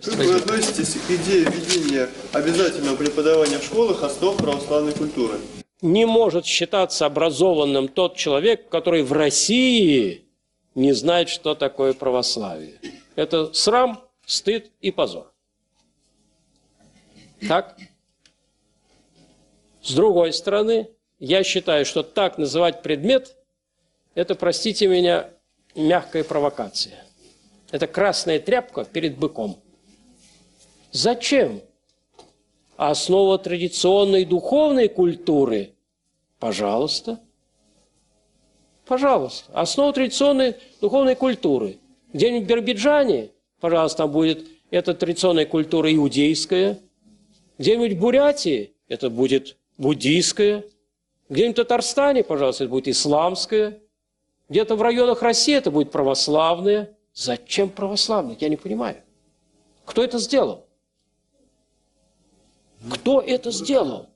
Как вы относитесь к идее введения обязательного преподавания в школах основ православной культуры? Не может считаться образованным тот человек, который в России не знает, что такое православие. Это срам, стыд и позор. Так? С другой стороны, я считаю, что так называть предмет – это, простите меня, мягкая провокация. Это красная тряпка перед быком. Зачем? Основа традиционной духовной культуры – пожалуйста. Пожалуйста. Основа традиционной духовной культуры. Где-нибудь в Биробиджане, пожалуйста, там будет эта традиционная культура иудейская. Где-нибудь в Бурятии это будет буддийская. Где-нибудь в Татарстане, пожалуйста, это будет исламская. Где-то в районах России это будет православная. Зачем православная? Я не понимаю. Кто это сделал? Кто это сделал?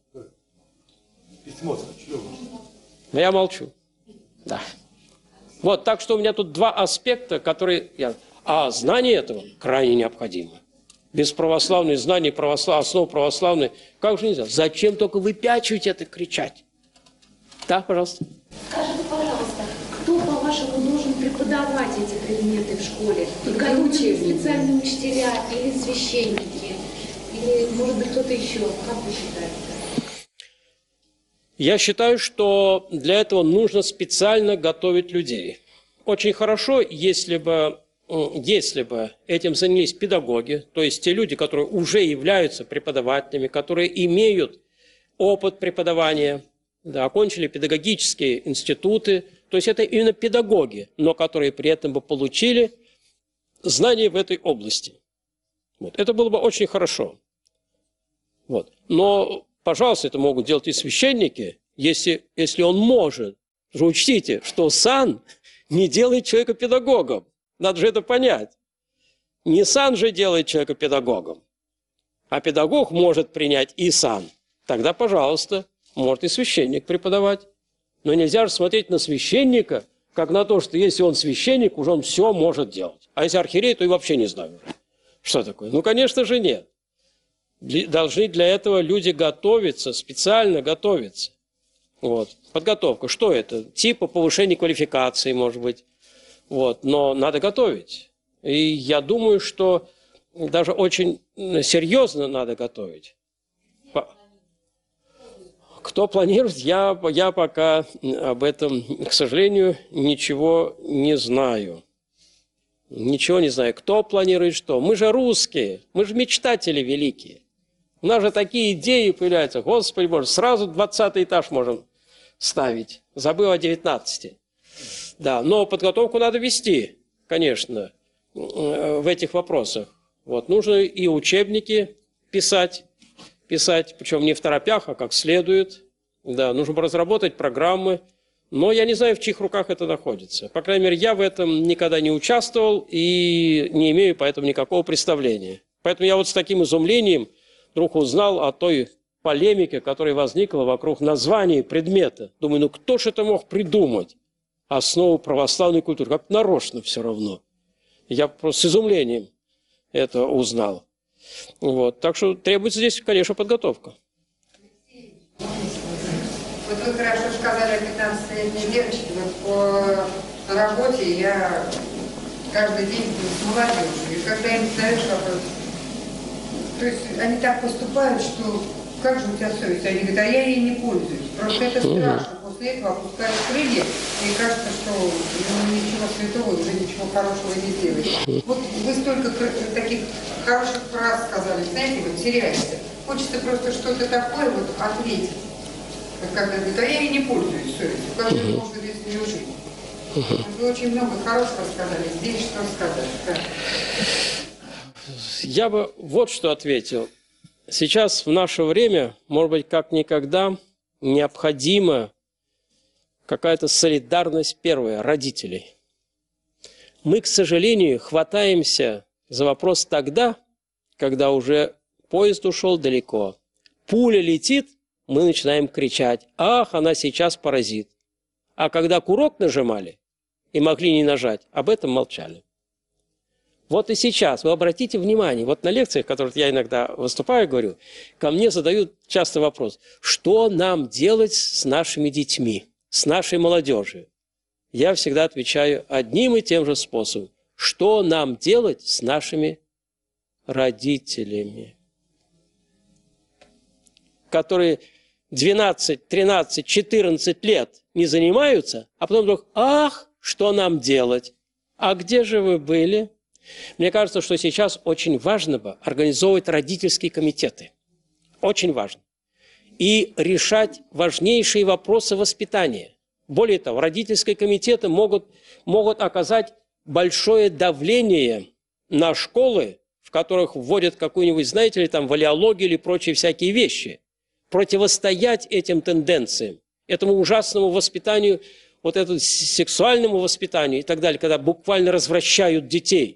Но я молчу. Да. Вот, так что у меня тут два аспекта, которые... А знание этого крайне необходимо. Без православной знания, основ православной, как же нельзя? Зачем только выпячивать это, кричать? Да, пожалуйста. Скажите, пожалуйста, кто, по-вашему, должен преподавать эти предметы в школе? Учитель, специальные учителя или священники? Или, может быть, кто-то еще? Как вы считаете? Я считаю, что для этого нужно специально готовить людей. Очень хорошо, если бы этим занялись педагоги, то есть те люди, которые уже являются преподавателями, которые имеют опыт преподавания, да, окончили педагогические институты, то есть это именно педагоги, но которые при этом бы получили знания в этой области. Вот. Это было бы очень хорошо. Вот. Но, пожалуйста, это могут делать и священники, если он может. Уже учтите, что сан не делает человека педагогом. Надо же это понять. Не сан же делает человека педагогом, а педагог может принять и сан. Тогда, пожалуйста, может и священник преподавать. Но нельзя же смотреть на священника, как на то, что если он священник, уже он все может делать. А если архиерей, то и вообще не знаю, что такое. Ну, конечно же, нет. Должны для этого люди готовиться, специально готовиться. Вот. Подготовка. Что это? Типа повышения квалификации, может быть. Вот. Но надо готовить. И я думаю, что даже очень серьезно надо готовить. Кто планирует, я пока об этом, к сожалению, ничего не знаю. Ничего не знаю. Кто планирует что? Мы же русские, мы же мечтатели великие. У нас же такие идеи появляются. Господи Боже, сразу 20-й этаж можем ставить. Забыл о 19. Да, но подготовку надо вести, конечно, в этих вопросах. Вот, нужно и учебники писать, причем не в торопях, а как следует. Да, нужно разработать программы. Но я не знаю, в чьих руках это находится. По крайней мере, я в этом никогда не участвовал и не имею поэтому никакого представления. Поэтому я вот с таким изумлением вдруг узнал о той полемике, которая возникла вокруг названия предмета. Думаю, ну кто же это мог придумать? Основу православной культуры. Как нарочно все равно. Я просто с изумлением это узнал. Вот. Так что требуется здесь, конечно, подготовка. Вот вы хорошо сказали о 15-летней девочке. Вот по работе я каждый день с молодежью. И когда им задаешь вопрос, то есть они так поступают, что как же у тебя совесть? Они говорят, а я ей не пользуюсь. Просто это страшно. После этого опускают крылья, и кажется, что ничего святого, уже ничего хорошего не делает. Вот вы столько таких хороших фраз сказали, знаете, вот теряешься. Хочется просто что-то такое вот ответить. Когда говорят, а я ей не пользуюсь совестью. Как же можно без нее жить? Вы очень много хорошего сказали. Здесь что сказать? Да. Я бы вот что ответил. Сейчас в наше время, может быть, как никогда, необходима какая-то солидарность первая родителей. Мы, к сожалению, хватаемся за вопрос тогда, когда уже поезд ушел далеко. Пуля летит, мы начинаем кричать: ах, она сейчас поразит. А когда курок нажимали и могли не нажать, об этом молчали. Вот и сейчас, вы обратите внимание, вот на лекциях, в которых я иногда выступаю, говорю, ко мне задают часто вопрос, что нам делать с нашими детьми, с нашей молодежью? Я всегда отвечаю одним и тем же способом. Что нам делать с нашими родителями, которые 12, 13, 14 лет не занимаются, а потом вдруг, ах, что нам делать? А где же вы были? Мне кажется, что сейчас очень важно бы организовывать родительские комитеты. Очень важно. И решать важнейшие вопросы воспитания. Более того, родительские комитеты могут оказать большое давление на школы, в которых вводят какую-нибудь, знаете ли, там, валеологию или прочие всякие вещи. Противостоять этим тенденциям, этому ужасному воспитанию, вот этому сексуальному воспитанию и так далее, когда буквально развращают детей.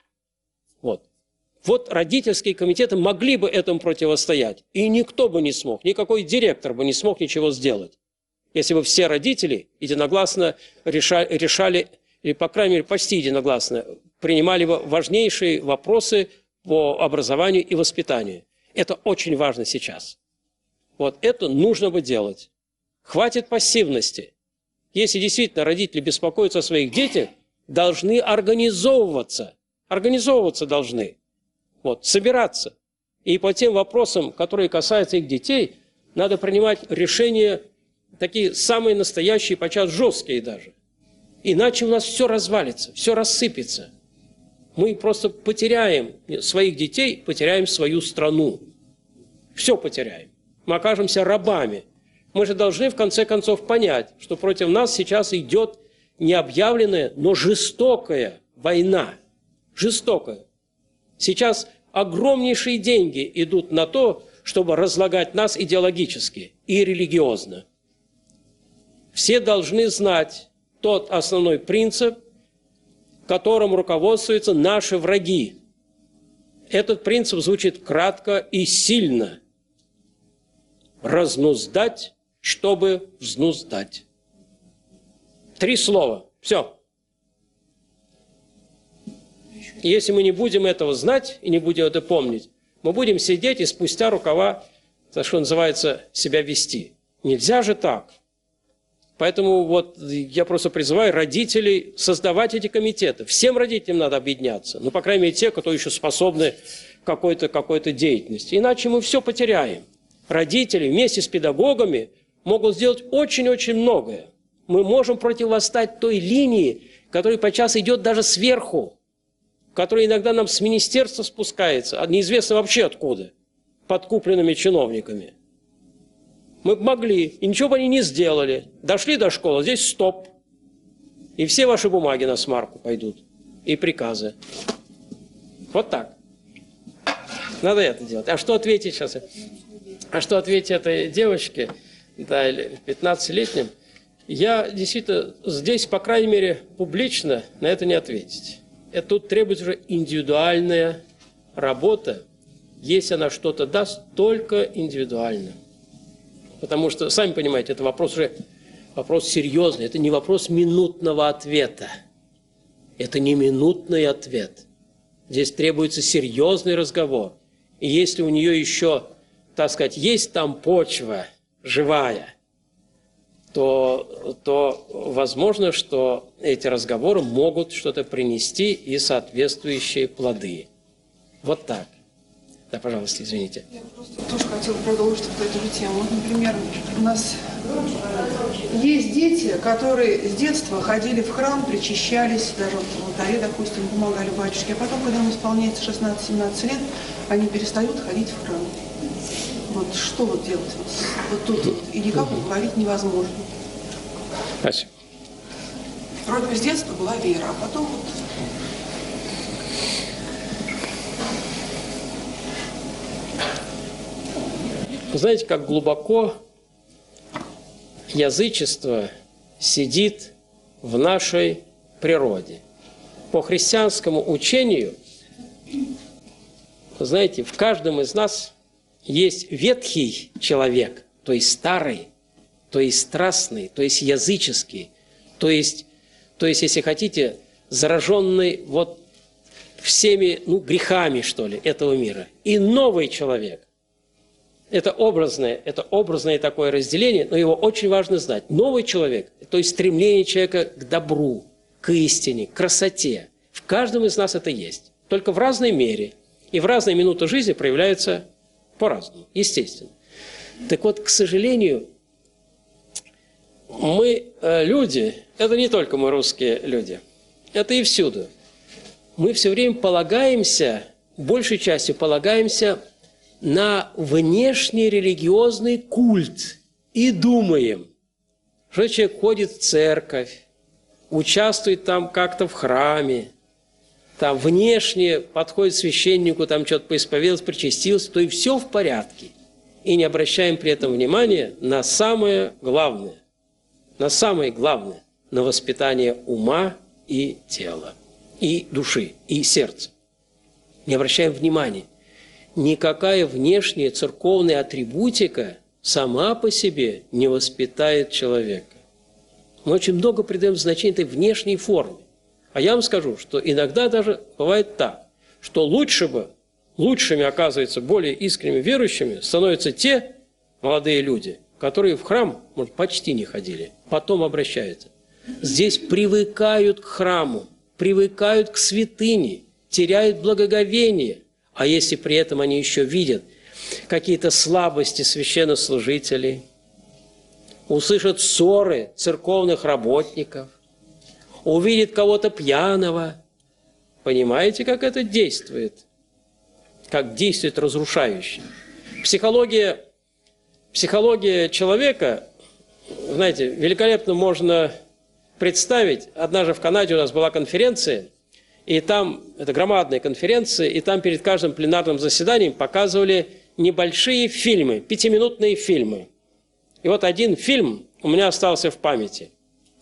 Вот родительские комитеты могли бы этому противостоять, и никто бы не смог, никакой директор бы не смог ничего сделать, если бы все родители единогласно решали, или, по крайней мере, почти единогласно, принимали бы важнейшие вопросы по образованию и воспитанию. Это очень важно сейчас. Вот это нужно бы делать. Хватит пассивности. Если действительно родители беспокоятся о своих детях, должны организовываться. Организовываться должны. Вот, собираться. И по тем вопросам, которые касаются их детей, надо принимать решения такие самые настоящие, подчас жесткие даже. Иначе у нас все развалится, все рассыпется. Мы просто потеряем своих детей, потеряем свою страну. Все потеряем. Мы окажемся рабами. Мы же должны в конце концов понять, что против нас сейчас идет необъявленная, но жестокая война. Жестокая. Сейчас огромнейшие деньги идут на то, чтобы разлагать нас идеологически и религиозно. Все должны знать тот основной принцип, которым руководствуются наши враги. Этот принцип звучит кратко и сильно. Разнуздать, чтобы взнуздать. 3 слова. Все. Если мы не будем этого знать и не будем это помнить, мы будем сидеть и спустя рукава, так что называется, себя вести. Нельзя же так. Поэтому вот я просто призываю родителей создавать эти комитеты. Всем родителям надо объединяться. Ну, по крайней мере, те, кто еще способны к какой-то деятельности. Иначе мы все потеряем. Родители вместе с педагогами могут сделать очень-очень многое. Мы можем противостать той линии, которая подчас идет даже сверху, которая иногда нам с министерства спускается, неизвестно вообще откуда, подкупленными чиновниками. Мы бы могли, и ничего бы они не сделали. Дошли до школы, здесь стоп. И все ваши бумаги на смарку пойдут. И приказы. Вот так. Надо это делать. А что ответить сейчас? А что ответить этой девочке, да, 15-летним? Я действительно здесь, по крайней мере, публично на это не ответить. Это тут требуется уже индивидуальная работа. Если она что-то даст, только индивидуально. Потому что, сами понимаете, это вопрос серьезный. Это не вопрос минутного ответа. Это не минутный ответ. Здесь требуется серьезный разговор. И если у нее еще, так сказать, есть там почва живая, то возможно, что эти разговоры могут что-то принести и соответствующие плоды. Вот так. Да, пожалуйста, извините. Я просто тоже хотела продолжить вот эту же тему. Например, у нас есть дети, которые с детства ходили в храм, причащались, даже в алтаре, допустим, помогали батюшке, а потом, когда им исполняется 16-17 лет, они перестают ходить в храм. Вот что вот делать вот тут вот, и никак уговорить невозможно. Спасибо. Вроде бы с детства была вера, а потом вот... Вы знаете, как глубоко язычество сидит в нашей природе. По христианскому учению, вы знаете, в каждом из нас есть ветхий человек, то есть старый, то есть страстный, то есть языческий, то есть, если хотите, зараженный вот всеми, грехами, что ли, этого мира. И новый человек. Это образное такое разделение, но его очень важно знать. Новый человек, то есть стремление человека к добру, к истине, к красоте. В каждом из нас это есть. Только в разной мере и в разные минуты жизни проявляется по-разному, естественно. Так вот, к сожалению, мы, люди, это не только мы, русские люди, это и всюду. Мы все время полагаемся, большей частью полагаемся на внешний религиозный культ и думаем, что человек ходит в церковь, участвует там как-то в храме, там внешне подходит к священнику, там что-то поисповедался, причастился, то и все в порядке. И не обращаем при этом внимания на самое главное, на воспитание ума и тела, и души, и сердца. Не обращаем внимания. Никакая внешняя церковная атрибутика сама по себе не воспитает человека. Мы очень много придаем значения этой внешней форме. А я вам скажу, что иногда даже бывает так, что лучшими, оказывается, более искренними верующими становятся те молодые люди, которые в храм, может, почти не ходили, потом обращаются. Здесь привыкают к храму, привыкают к святыне, теряют благоговение. А если при этом они еще видят какие-то слабости священнослужителей, услышат ссоры церковных работников, увидят кого-то пьяного, понимаете, как это действует? Как действует разрушающе. Психология человека, знаете, великолепно можно представить. Однажды в Канаде у нас была конференция, и там, это громадная конференция, и там перед каждым пленарным заседанием показывали небольшие фильмы, 5-минутные фильмы. И вот один фильм у меня остался в памяти.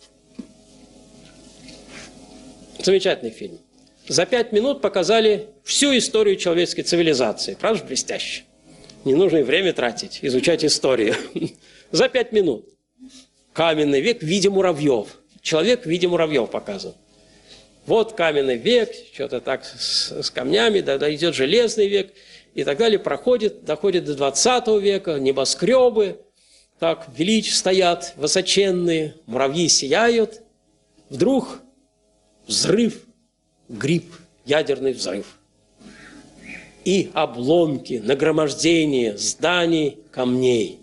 Замечательный фильм. За 5 минут показали всю историю человеческой цивилизации. Правда же блестяще? Не нужно и время тратить, изучать историю. За 5 минут. Каменный век в виде муравьев. Человек в виде муравьев показан. Вот каменный век, что-то так с камнями, тогда идет железный век и так далее. Доходит до 20 века, небоскребы, так стоят, высоченные, муравьи сияют. Вдруг взрыв, гриб, ядерный взрыв. И обломки, нагромождение зданий, камней.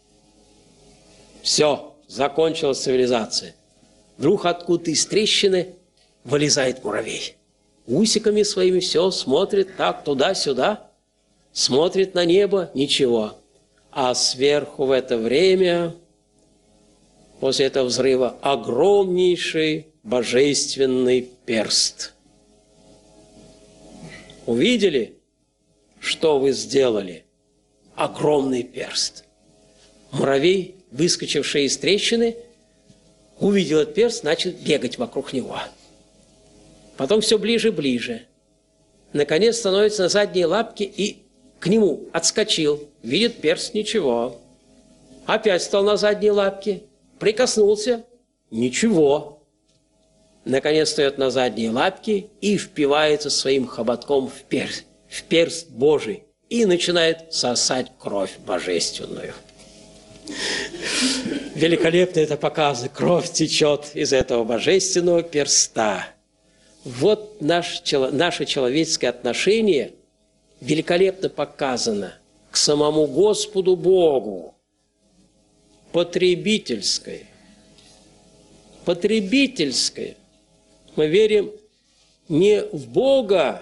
Все, закончилась цивилизация. Вдруг откуда-то из трещины вылезает муравей. Усиками своими все смотрит так туда-сюда, смотрит на небо, ничего. А сверху в это время, после этого взрыва, огромнейший божественный перст. Увидели, что вы сделали? Огромный перст. Муравей, выскочивший из трещины, увидел этот перст, начал бегать вокруг него. Потом все ближе и ближе. Наконец становится на задние лапки и к нему отскочил. Видит перст, ничего. Опять встал на задние лапки, прикоснулся, ничего. Наконец встает на задние лапки и впивается своим хоботком в перст Божий и начинает сосать кровь божественную. Великолепно это показано. Кровь течет из этого божественного перста. Вот наше человеческое отношение великолепно показано к самому Господу Богу. Потребительское. Потребительское. Мы верим не в Бога,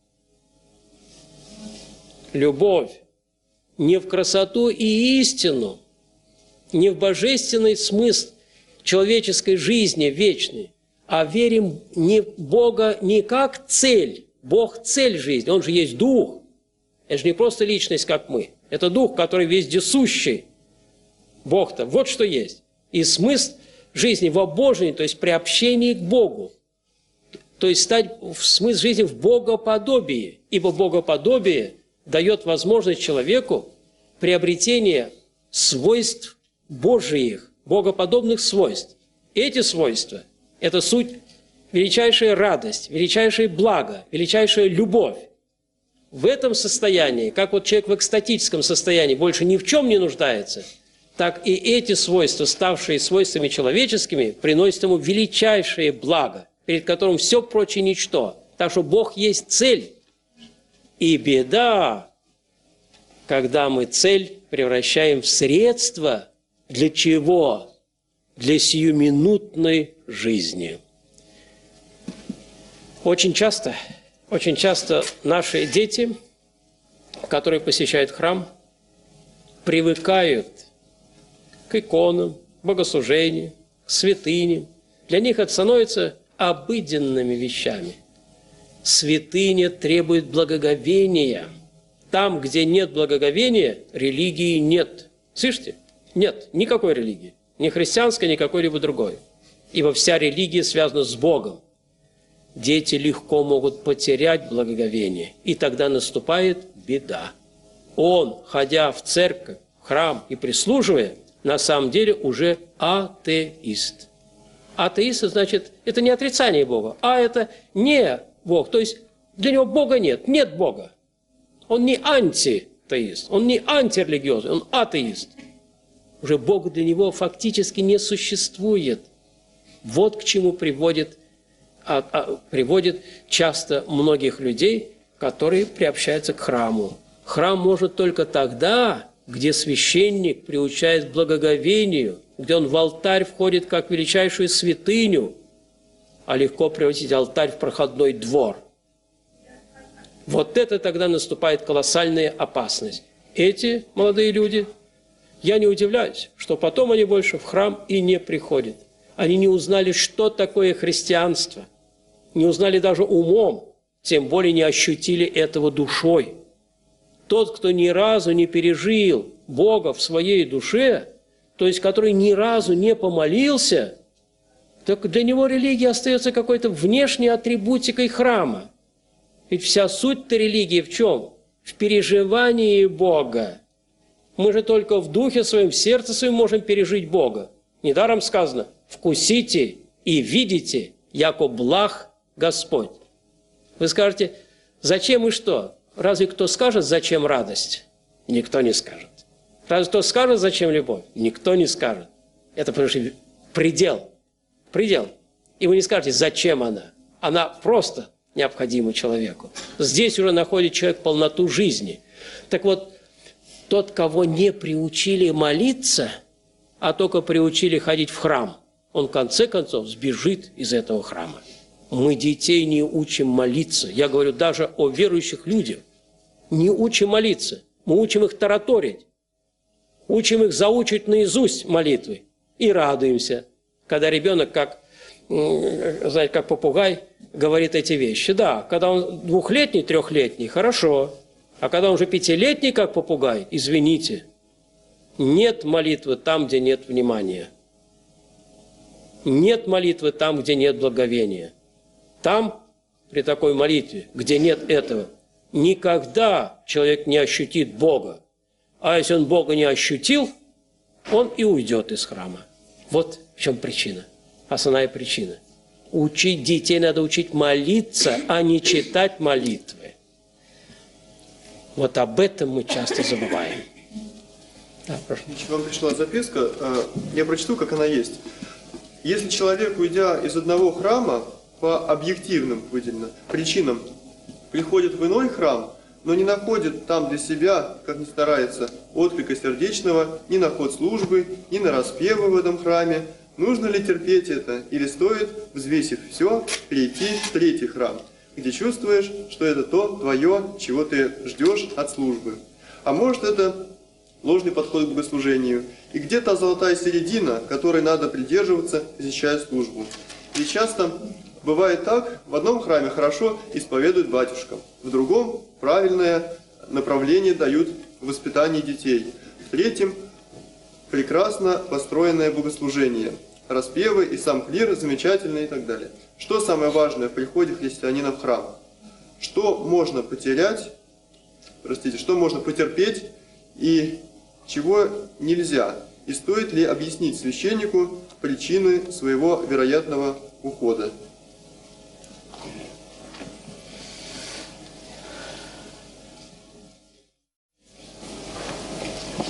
любовь, не в красоту и истину, не в божественный смысл человеческой жизни вечной, а верим не в Бога не как цель. Бог – цель жизни, Он же есть Дух. Это же не просто личность, как мы. Это Дух, который вездесущий. Бог-то, вот что есть. И смысл жизни в обожении, то есть приобщении к Богу. То есть стать в смысл жизни в богоподобии. Ибо богоподобие дает возможность человеку приобретения свойств Божиих, богоподобных свойств. Эти свойства – это суть величайшая радость, величайшее благо, величайшая любовь. В этом состоянии, как вот человек в экстатическом состоянии больше ни в чем не нуждается, так и эти свойства, ставшие свойствами человеческими, приносят ему величайшее благо, перед которым все прочее ничто. Так что Бог есть цель. И беда, когда мы цель превращаем в средство. Для чего? Для сиюминутной жизни. Очень часто наши дети, которые посещают храм, привыкают к иконам, богослужению, к святыням. Для них это становится обыденными вещами. Святыня требует благоговения. Там, где нет благоговения, религии нет. Слышите? Нет никакой религии. Ни христианской, ни какой-либо другой. Ибо вся религия связана с Богом. Дети легко могут потерять благоговение, и тогда наступает беда. Он, ходя в церковь, в храм и прислуживая, на самом деле уже атеист. Атеист, значит, это не отрицание Бога, а это не Бог. То есть для него Бога нет, нет Бога. Он не антитеист, он не антирелигиозный, он атеист. Уже Бог для него фактически не существует. Вот к чему приводит часто многих людей, которые приобщаются к храму. Храм может только тогда, где священник приучает к благоговению, где он в алтарь входит как в величайшую святыню, а легко превратить алтарь в проходной двор. Вот это тогда наступает колоссальная опасность. Эти молодые люди, я не удивляюсь, что потом они больше в храм и не приходят. Они не узнали, что такое христианство, не узнали даже умом, тем более не ощутили этого душой. Тот, кто ни разу не пережил Бога в своей душе, то есть который ни разу не помолился, так для него религия остается какой-то внешней атрибутикой храма. Ведь вся суть-то религии в чем? В переживании Бога. Мы же только в духе своем, в сердце своем можем пережить Бога. Недаром сказано: «Вкусите и видите, яко благ Господь». Вы скажете: зачем и что? Разве кто скажет, зачем радость? Никто не скажет. Разве кто скажет, зачем любовь? Никто не скажет. Это потому что предел. Предел. И вы не скажете, зачем она. Она просто необходима человеку. Здесь уже находит человек полноту жизни. Так вот, тот, кого не приучили молиться, а только приучили ходить в храм, он в конце концов сбежит из этого храма. Мы детей не учим молиться. Я говорю даже о верующих людях. Не учим молиться. Мы учим их тараторить. Учим их заучить наизусть молитвы. И радуемся, когда ребенок, знаете, как попугай, говорит эти вещи. Да, когда он 2-летний, 3-летний, хорошо. А когда он уже 5-летний, как попугай, извините, нет молитвы там, где нет внимания. Нет молитвы там, где нет благоговения. Там, при такой молитве, где нет этого, никогда человек не ощутит Бога. А если он Бога не ощутил, он и уйдет из храма. Вот в чем причина, основная причина. Учить детей надо учить молиться, а не читать молитвы. Вот об этом мы часто забываем. Да, прошу. Вам пришла записка, я прочту, как она есть. Если человек, уйдя из одного храма, по объективным выделенно причинам, приходит в иной храм, но не находит там для себя, как ни старается, отклика сердечного ни на ход службы, ни на распевы в этом храме, нужно ли терпеть это, или стоит, взвесив все, перейти в третий храм, где чувствуешь, что это то твое, чего ты ждешь от службы. А может, это ложный подход к богослужению, и где та золотая середина, которой надо придерживаться, посещая службу. И часто бывает так: в одном храме хорошо исповедуют батюшкам, в другом правильное направление дают в воспитании детей, в третьем прекрасно построенное богослужение, распевы и сам клир замечательный и так далее. Что самое важное в приходе христианина в храм? Что можно потерять, что можно потерпеть и чего нельзя? И стоит ли объяснить священнику причины своего вероятного ухода?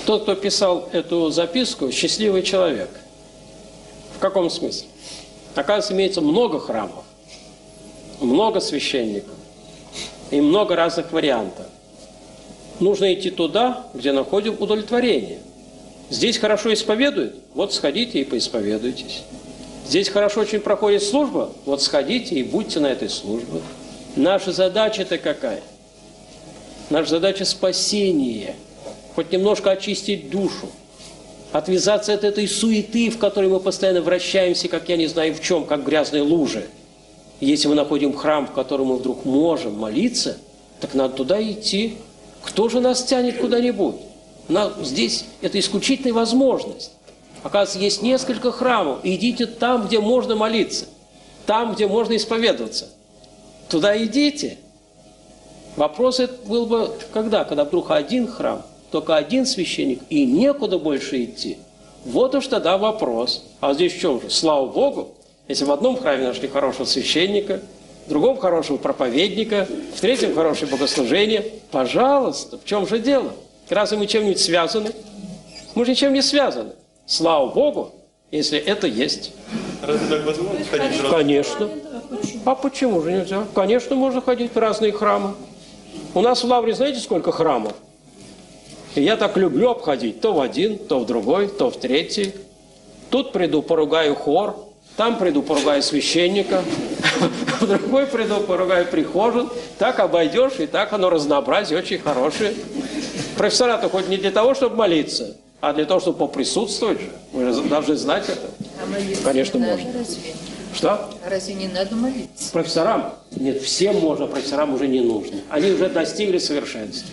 Тот, кто писал эту записку, счастливый человек. В каком смысле? Оказывается, имеется много храмов, много священников и много разных вариантов. Нужно идти туда, где находим удовлетворение. Здесь хорошо исповедуют, вот сходите и поисповедуйтесь. Здесь хорошо очень проходит служба, вот сходите и будьте на этой службе. Наша задача-то какая? Наша задача – спасение. Хоть немножко очистить душу, отвязаться от этой суеты, в которой мы постоянно вращаемся, как я не знаю в чем, как в грязной луже. И если мы находим храм, в котором мы вдруг можем молиться, так надо туда идти. Кто же нас тянет куда-нибудь? Здесь это исключительная возможность. Оказывается, есть несколько храмов. Идите там, где можно молиться, там, где можно исповедоваться. Туда идите. Вопрос этот был бы когда? Когда вдруг один храм, только один священник, и некуда больше идти. Вот уж тогда вопрос. А здесь в чем же? Слава Богу, если в одном храме нашли хорошего священника, в другом хорошего проповедника, в третьем хорошее богослужение. Пожалуйста, в чем же дело? Разве мы чем-нибудь связаны? Мы же ничем не связаны. Слава Богу, если это есть. Разве так возможно ходить в разные? Конечно. А почему же нельзя? Конечно, можно ходить в разные храмы. У нас в Лавре знаете, сколько храмов? И я так люблю обходить. То в один, то в другой, то в третий. Тут приду, поругаю хор. Там приду, поругаю священника. В другой приду, поругаю прихожан. Так обойдешь, и так оно разнообразие очень хорошее. Профессора-то хоть не для того, чтобы молиться, а для того, чтобы поприсутствовать же. Вы же должны знать это. А молиться Конечно, не можно. надо, разве? Что? А разве не надо молиться? Профессорам? Нет, всем можно, профессорам уже не нужно. Они уже достигли совершенства.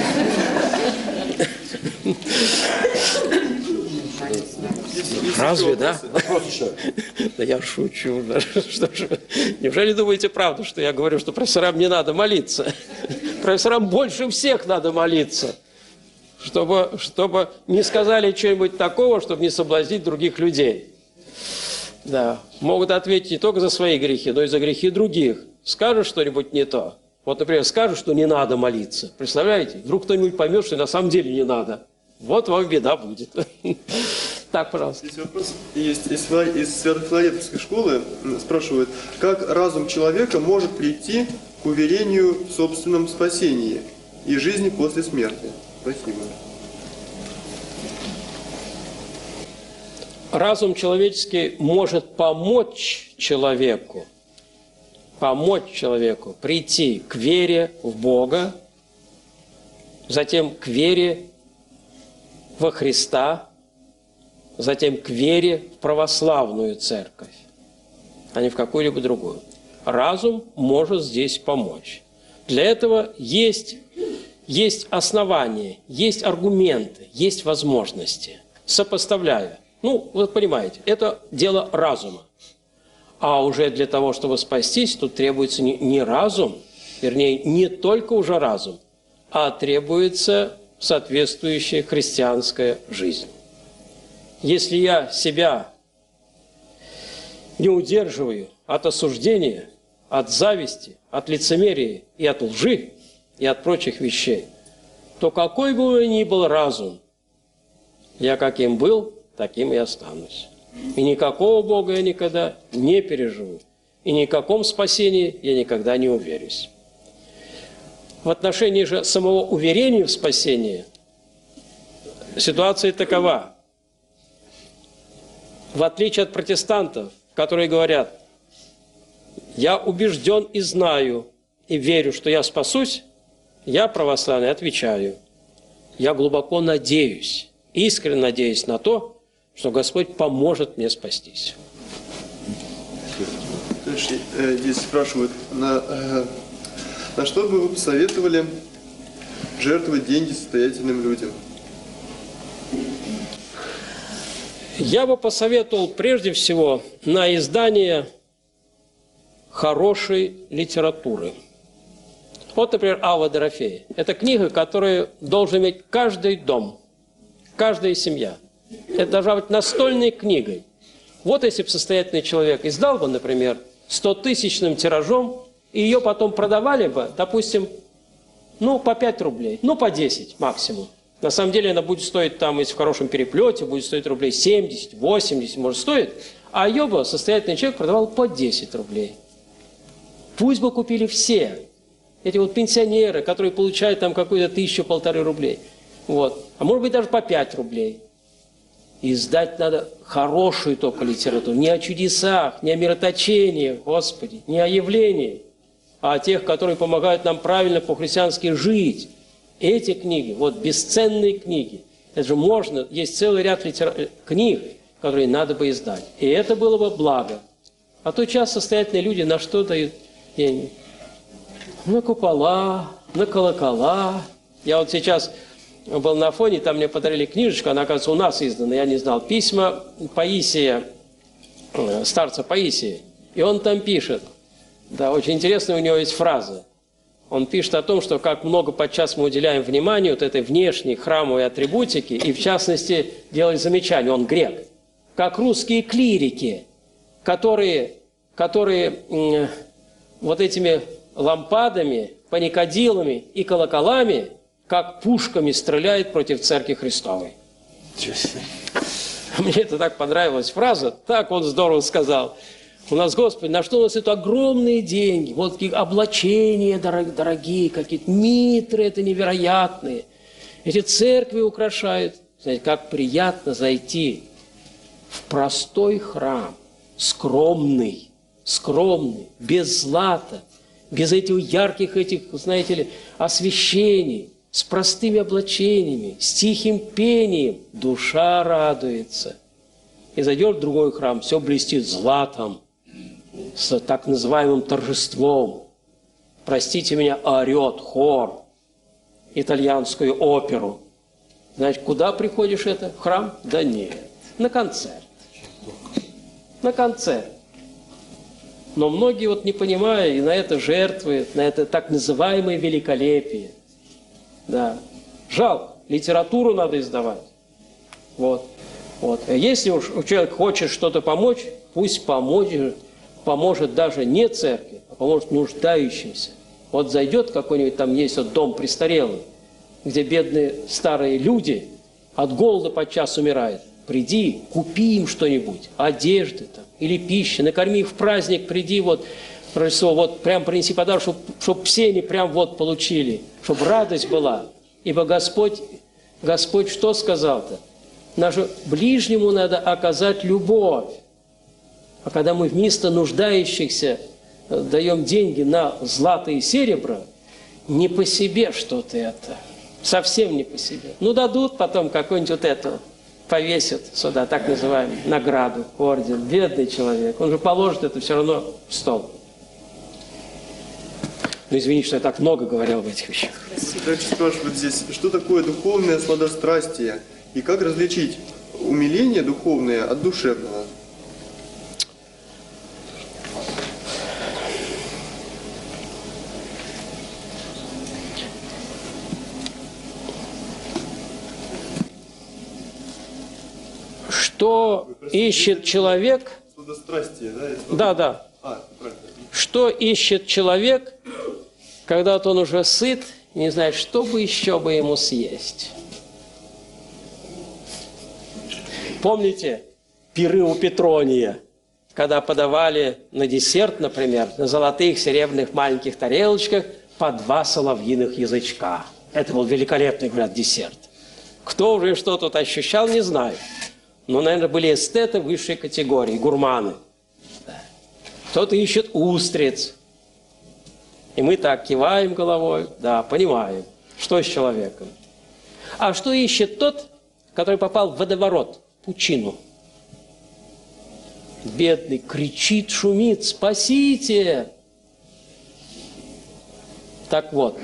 Разве, да? Вопрос еще. Да я шучу. Что же? Неужели думаете правду, что я говорю, что профессорам не надо молиться? Профессорам больше всех надо молиться, чтобы не сказали чего-нибудь такого, чтобы не соблазнить других людей. Да, могут ответить не только за свои грехи, но и за грехи других. Скажут что-нибудь не то. Вот, например, скажут, что не надо молиться. Представляете? Вдруг кто-нибудь поймет, что на самом деле не надо. Вот вам беда будет. Так, пожалуйста. Здесь вопрос есть из Свято-Филаретовской школы. Спрашивают, как разум человека может прийти к уверению в собственном спасении и жизни после смерти? Спасибо. Разум человеческий может помочь человеку прийти к вере в Бога, затем к вере во Христа, затем к вере в православную церковь, а не в какую-либо другую. Разум может здесь помочь. Для этого есть основания, есть аргументы, есть возможности. Сопоставляя. Ну, вы понимаете, это дело разума. А уже для того, чтобы спастись, тут требуется не разум, вернее, не только уже разум, а требуется соответствующая христианская жизнь. Если я себя не удерживаю от осуждения, от зависти, от лицемерия и от лжи, и от прочих вещей, то какой бы он ни был разум, я каким был, таким и останусь. И никакого Бога я никогда не переживу. И ни в каком спасении я никогда не уверюсь. В отношении же самого уверения в спасении ситуация такова. В отличие от протестантов, которые говорят, я убежден и знаю, и верю, что я спасусь, я, православный, отвечаю, я глубоко надеюсь, искренне надеюсь на то, что Господь поможет мне спастись. Здесь спрашивают, на что бы вы посоветовали жертвовать деньги состоятельным людям? Я бы посоветовал прежде всего на издание хорошей литературы. Вот, например, Авва Дорофея. Это книга, которую должен иметь каждый дом, каждая семья. Это должна быть настольной книгой. Вот если бы состоятельный человек издал бы, например, 100-тысячным тиражом, и ее потом продавали бы, допустим, по 5 рублей, по 10 максимум. На самом деле она будет стоить там, если в хорошем переплете, будет стоить рублей 70, 80, может, стоит. А ее бы состоятельный человек продавал по 10 рублей. Пусть бы купили все. Эти вот пенсионеры, которые получают там какую-то 1000-1500 рублей. Вот. А может быть даже по 5 рублей. И издать надо хорошую только литературу. Не о чудесах, не о мироточении, Господи, не о явлении, а о тех, которые помогают нам правильно по-христиански жить. Эти книги, вот бесценные книги, это же можно, есть целый ряд книг, которые надо бы издать. И это было бы благо. А то часто состоятельные люди на что дают деньги? На купола, на колокола. Я вот сейчас был на Афоне, там мне подарили книжечку, она, оказывается, у нас издана, я не знал. Письма Паисия, старца Паисия. И он там пишет, да, очень интересная у него есть фраза. Он пишет о том, что как много подчас мы уделяем внимания вот этой внешней храмовой атрибутике, и в частности делает замечание, он грек, как русские клирики, которые вот этими лампадами, паникадилами и колоколами, как пушками стреляют против Церкви Христовой. Мне это так понравилась фраза, так он здорово сказал. У нас, Господи, на что у нас это огромные деньги, вот такие облачения дорогие, какие-то митры это невероятные. Эти церкви украшают. Знаете, как приятно зайти в простой храм, скромный, без злата, без этих ярких, знаете ли, освещений, с простыми облачениями, с тихим пением. Душа радуется. И зайдешь в другой храм, все блестит златом, с так называемым торжеством. Простите меня, орет хор, итальянскую оперу. Значит, куда приходишь это? В храм? Да нет, на концерт. На концерт. Но многие вот не понимая и на это жертвуют, на это так называемое великолепие. Да. Жалко, литературу надо издавать. Вот. А если уж человек хочет что-то помочь, пусть поможет даже не церкви, а поможет нуждающимся. Вот зайдет какой-нибудь, там есть вот дом престарелый, где бедные старые люди от голода подчас умирают. Приди, купи им что-нибудь, одежды там, или пищи, накорми их в праздник, приди вот, Рождество, вот прям принеси подарок, чтобы все они прям вот получили, чтобы радость была. Ибо Господь что сказал-то? Нашему ближнему надо оказать любовь. А когда мы вместо нуждающихся даем деньги на злато и серебро, не по себе что-то это, совсем не по себе. Ну, дадут потом какой-нибудь вот это, повесят сюда, так называемую, награду, орден. Бедный человек, он же положит это все равно в стол. Ну, извините, что я так много говорил об этих вещах. Дальше спрашивают здесь, что такое духовное сладострастие и как различить умиление духовное от душевного? Что ищет человек? Сладострастие, Да. да? Правильно. Что ищет человек, когда он уже сыт, не знает, что бы еще бы ему съесть? Помните пиры у Петрония, когда подавали на десерт, например, на золотых, серебряных маленьких тарелочках по 2 соловьиных язычка. Это был великолепный, говорят, десерт. Кто уже что тут ощущал, не знаю. Но, наверное, были эстеты высшей категории, гурманы. Кто-то ищет устриц. И мы так киваем головой, да, понимаем, что с человеком. А что ищет тот, который попал в водоворот, пучину? Бедный кричит, шумит, спасите! Так вот,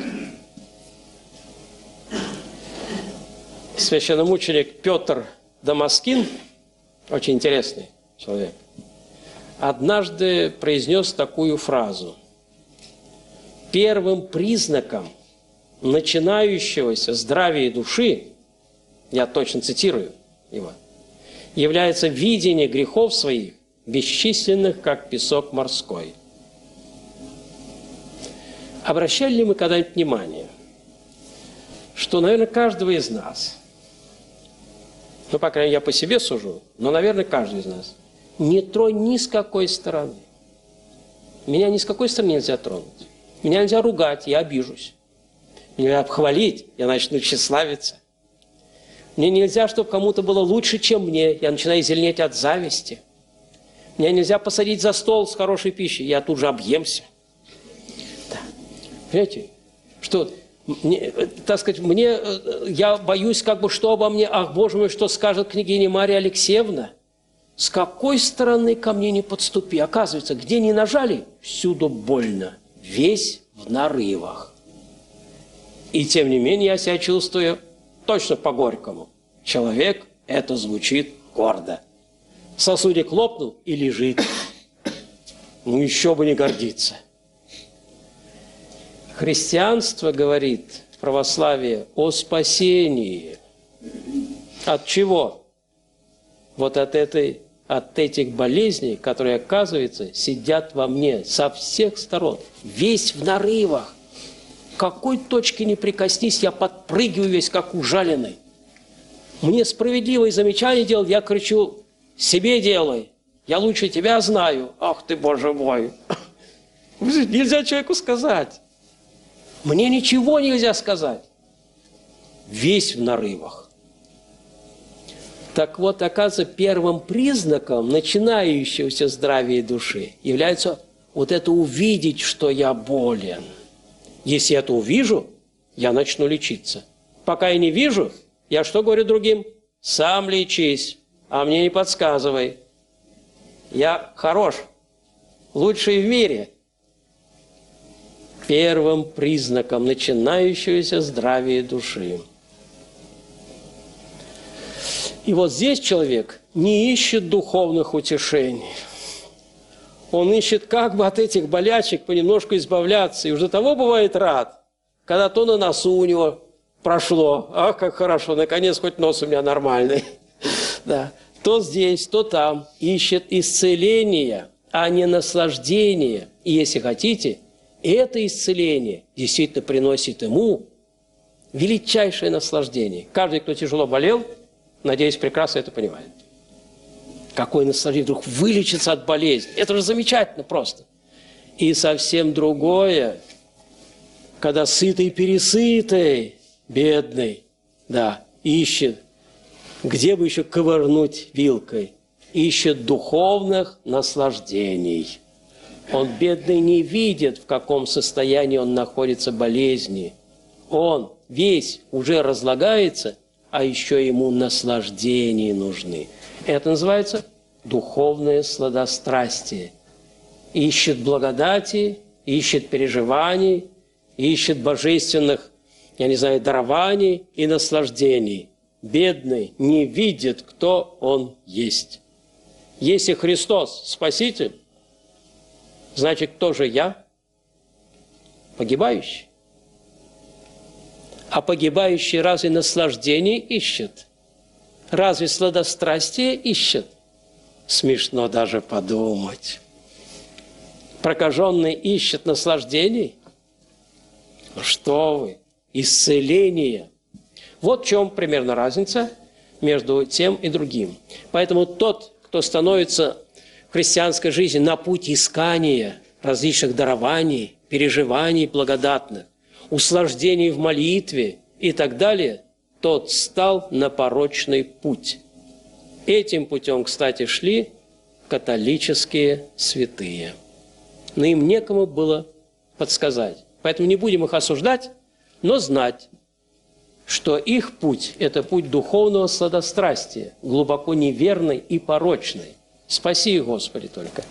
священномученик Петр Дамаскин, очень интересный человек, однажды произнес такую фразу: первым признаком начинающегося здравия души, я точно цитирую его, является видение грехов своих, бесчисленных, как песок морской. Обращали ли мы когда-нибудь внимание, что, наверное, каждого из нас, ну, по крайней мере, я по себе сужу, но, наверное, каждый из нас, не тронь ни с какой стороны. Меня ни с какой стороны нельзя тронуть. Меня нельзя ругать, я обижусь. Меня нельзя обхвалить, я начну тщеславиться. Мне нельзя, чтобы кому-то было лучше, чем мне, я начинаю зеленеть от зависти. Меня нельзя посадить за стол с хорошей пищей, я тут же объемся. Да. Понимаете, что, так сказать, я боюсь, как бы, что обо мне, ах, Боже мой, что скажет княгиня Мария Алексеевна. С какой стороны ко мне не подступи? Оказывается, где не нажали, всюду больно, весь в нарывах. И тем не менее я себя чувствую точно по-горькому. Человек, это звучит гордо. Сосудик лопнул и лежит. Ну, еще бы не гордиться. Христианство говорит, православие, о спасении. От чего? Вот от этих болезней, которые, оказывается, сидят во мне со всех сторон. Весь в нарывах. К какой точке не прикоснись, я подпрыгиваю весь, как ужаленный. Мне справедливые замечания делают, я кричу, себе делай, я лучше тебя знаю. Ах ты, Боже мой! Нельзя человеку сказать. Мне ничего нельзя сказать. Весь в нарывах. Так вот, оказывается, первым признаком начинающегося здравия души является вот это увидеть, что я болен. Если я это увижу, я начну лечиться. Пока я не вижу, я что говорю другим? Сам лечись, а мне не подсказывай. Я хорош, лучший в мире. Первым признаком начинающегося здравия души. И вот здесь человек не ищет духовных утешений. Он ищет, как бы от этих болячек понемножку избавляться. И уже того бывает рад, когда то на носу у него прошло. Ах, как хорошо, наконец хоть нос у меня нормальный. Да. То здесь, то там ищет исцеления, а не наслаждения. И если хотите, это исцеление действительно приносит ему величайшее наслаждение. Каждый, кто тяжело болел, надеюсь, прекрасно это понимает. Какое наслаждение вдруг вылечиться от болезни. Это же замечательно просто. И совсем другое, когда сытый-пересытый, бедный, да, ищет, где бы еще ковырнуть вилкой, ищет духовных наслаждений. Он, бедный, не видит, в каком состоянии он находится болезни. Он весь уже разлагается, а еще ему наслаждения нужны. Это называется духовное сладострастие. Ищет благодати, ищет переживаний, ищет божественных, я не знаю, дарований и наслаждений. Бедный не видит, кто он есть. Если Христос Спаситель, значит, кто же я? Погибающий. А погибающий разве наслаждение ищет? Разве сладострастие ищет? Смешно даже подумать. Прокаженный ищет наслаждений? Что вы? Исцеление. Вот в чем примерно разница между тем и другим. Поэтому тот, кто становится в христианской жизни на путь искания различных дарований, переживаний благодатных, услаждений в молитве и так далее, тот стал на порочный путь. Этим путем, кстати, шли католические святые. Но им некому было подсказать. Поэтому не будем их осуждать, но знать, что их путь – это путь духовного сладострастия, глубоко неверный и порочный. Спаси их, Господи, только.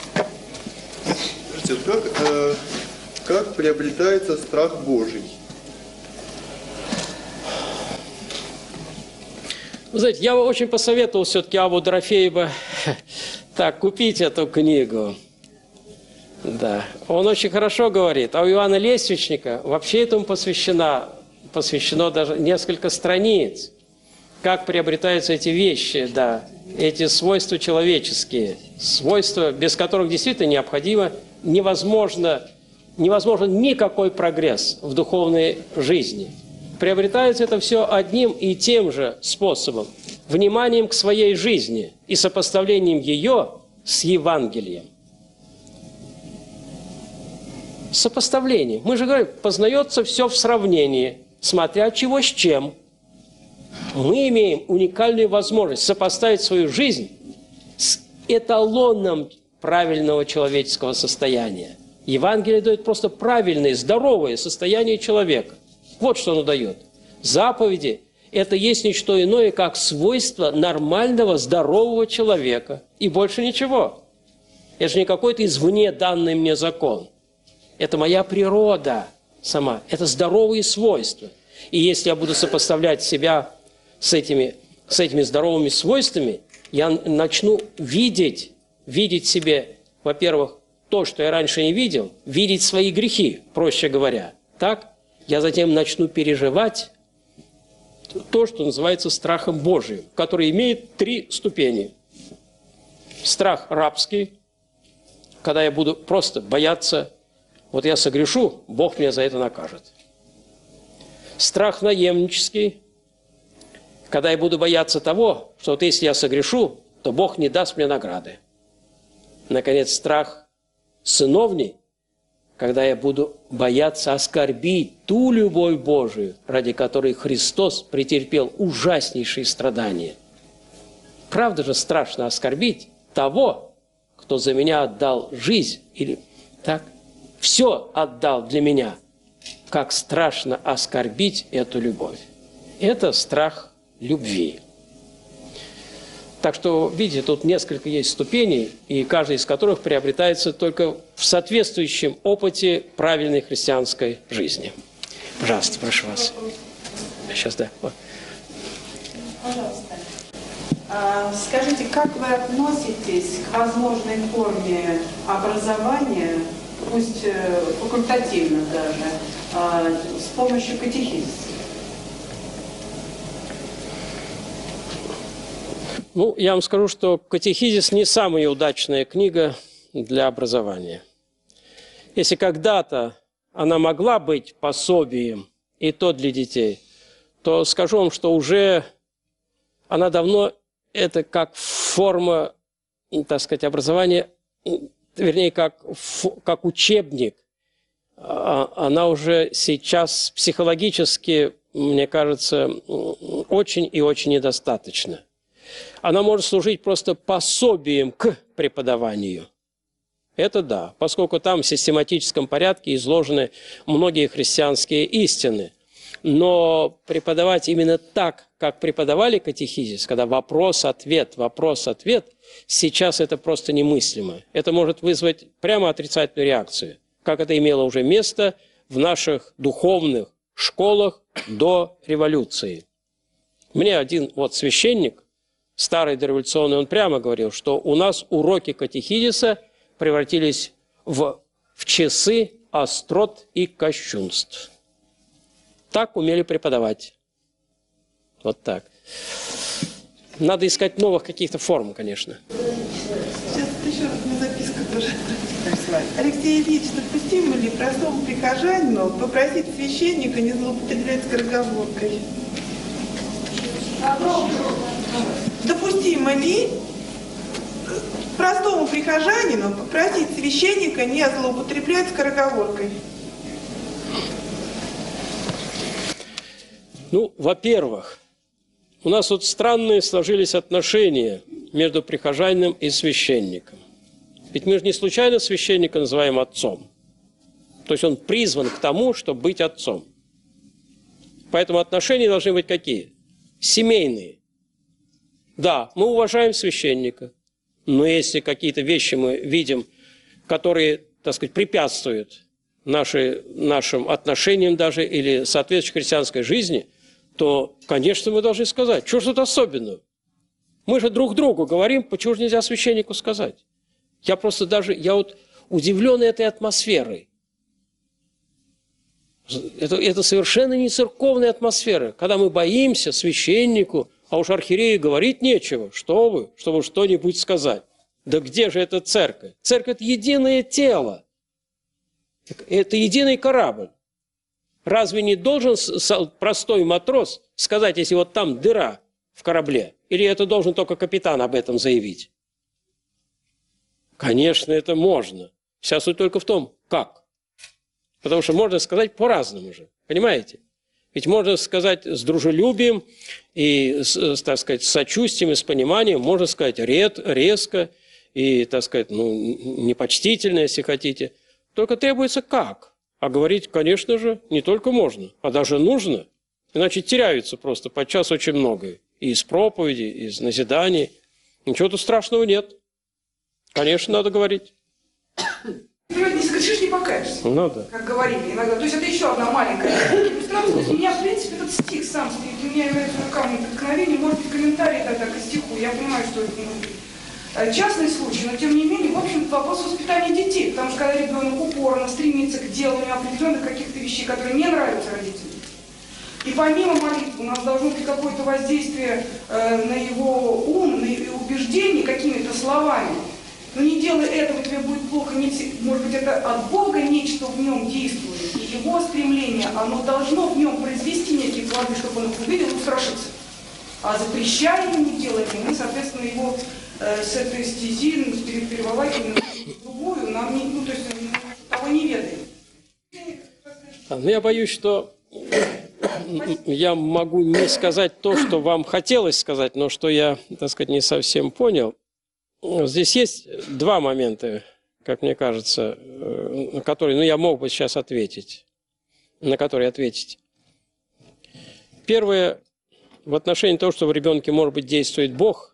Скажите, как приобретается страх Божий? Вы знаете, я бы очень посоветовал все-таки Авву Дорофеева так, купить эту книгу. Да, он очень хорошо говорит. А у Иоанна Лествичника вообще этому посвящено даже несколько страниц. Как приобретаются эти вещи, да, эти свойства человеческие, свойства, без которых действительно невозможно никакой прогресс в духовной жизни. приобретается это все одним и тем же способом. Вниманием к своей жизни и сопоставлением ее с Евангелием. Сопоставление. Мы же говорим, познается все в сравнении, смотря чего с чем. Мы имеем уникальную возможность сопоставить свою жизнь с эталоном правильного человеческого состояния. Евангелие дает просто правильное, здоровое состояние человека. Вот что оно дает. Заповеди – это есть не что иное, как свойство нормального, здорового человека. И больше ничего. Это же не какой-то извне данный мне закон. Это моя природа сама. Это здоровые свойства. И если я буду сопоставлять себя с этими здоровыми свойствами, я начну видеть себе, во-первых, то, что я раньше не видел, видеть свои грехи, проще говоря. Так? Я затем начну переживать то, что называется страхом Божиим, который имеет 3 ступени. Страх рабский, когда я буду просто бояться, вот я согрешу, Бог меня за это накажет. Страх наемнический, когда я буду бояться того, что вот если я согрешу, то Бог не даст мне награды. Наконец, страх сыновний, когда я буду бояться оскорбить ту любовь Божию, ради которой Христос претерпел ужаснейшие страдания. Правда же страшно оскорбить того, кто за меня отдал жизнь, или так, все отдал для меня, как страшно оскорбить эту любовь. Это страх любви. Так что, видите, тут несколько есть ступеней, и каждая из которых приобретается только в соответствующем опыте правильной христианской жизни. Пожалуйста, прошу вас. Сейчас, да. Пожалуйста. Скажите, как вы относитесь к возможной форме образования, пусть факультативно даже, с помощью катехизиса? Ну, я вам скажу, что «Катехизис» не самая удачная книга для образования. Если когда-то она могла быть пособием, и то для детей, то скажу вам, что уже она давно, это как форма, так сказать, образования, вернее, как учебник, она уже сейчас психологически, мне кажется, очень и очень недостаточна. Она может служить просто пособием к преподаванию. Это да, поскольку там в систематическом порядке изложены многие христианские истины. Но преподавать именно так, как преподавали катехизис, когда вопрос-ответ, сейчас это просто немыслимо. Это может вызвать прямо отрицательную реакцию, как это имело уже место в наших духовных школах до революции. Мне один священник, старый дореволюционный, он прямо говорил, что у нас уроки катехизиса превратились в часы острот и кощунств. Так умели преподавать. Вот так. Надо искать новых каких-то форм, конечно. Сейчас еще одна записка тоже. Алексей Ильич, допустимо ли простому прихожанину попросить священника не злоупотреблять скороговоркой? Допустимо ли простому прихожанину попросить священника не злоупотреблять скороговоркой? Ну, во-первых, у нас вот странные сложились отношения между прихожанином и священником. Ведь мы же не случайно священника называем отцом. То есть он призван к тому, чтобы быть отцом. Поэтому отношения должны быть какие? Семейные. Да, мы уважаем священника, но если какие-то вещи мы видим, которые, так сказать, препятствуют нашим отношениям даже или соответствующей христианской жизни, то, конечно, мы должны сказать, что ж тут особенного? Мы же друг другу говорим, почему же нельзя священнику сказать? Я вот удивлен этой атмосферой. Это совершенно не церковная атмосфера, когда мы боимся священнику, а уж архиерею говорить нечего, что вы, чтобы что-нибудь сказать. Да где же эта церковь? Церковь – это единое тело, это единый корабль. Разве не должен простой матрос сказать, если вот там дыра в корабле? Или это должен только капитан об этом заявить? Конечно, это можно. Вся суть только в том, как. Потому что можно сказать по-разному же. Понимаете? Ведь можно сказать с дружелюбием и, так сказать, с сочувствием и с пониманием. Можно сказать резко и, так сказать, непочтительно, если хотите. Только требуется как. А говорить, конечно же, не только можно, а даже нужно. Иначе теряются просто подчас очень многое. И из проповеди, и из назиданий. Ничего тут страшного нет. Конечно, надо говорить. Не скажешь, не покаешься. Ну да. Как говорили иногда. То есть это еще одна маленькая иллюстрация. То есть у меня, в принципе, этот стих сам стоит. У меня является руками вдохновение. Может быть, комментарий тогда к стиху. Я понимаю, что это частный случай, но тем не менее, в общем, вопрос воспитания детей. Потому что когда ребенок упорно стремится к деланию определенных каких-то вещей, которые не нравятся родителям, и помимо молитвы у нас должно быть какое-то воздействие на его ум, на его убеждения какими-то словами. Но не делая этого, тебе будет плохо. Может быть, это от Бога нечто в нем действует. И его стремление, оно должно в нем произвести некие плоды, чтобы он их увидел и устрашился. А запрещая ему делать, мы, соответственно, его с этой стези переволакиваем в другую, нам не, то есть того не ведаем. Но я боюсь, что я могу не сказать то, что вам хотелось сказать, но что я, так сказать, не совсем понял. Здесь есть два момента, как мне кажется, на которые, я мог бы сейчас ответить, на которые ответить. Первое, в отношении того, что в ребенке, может быть, действует Бог,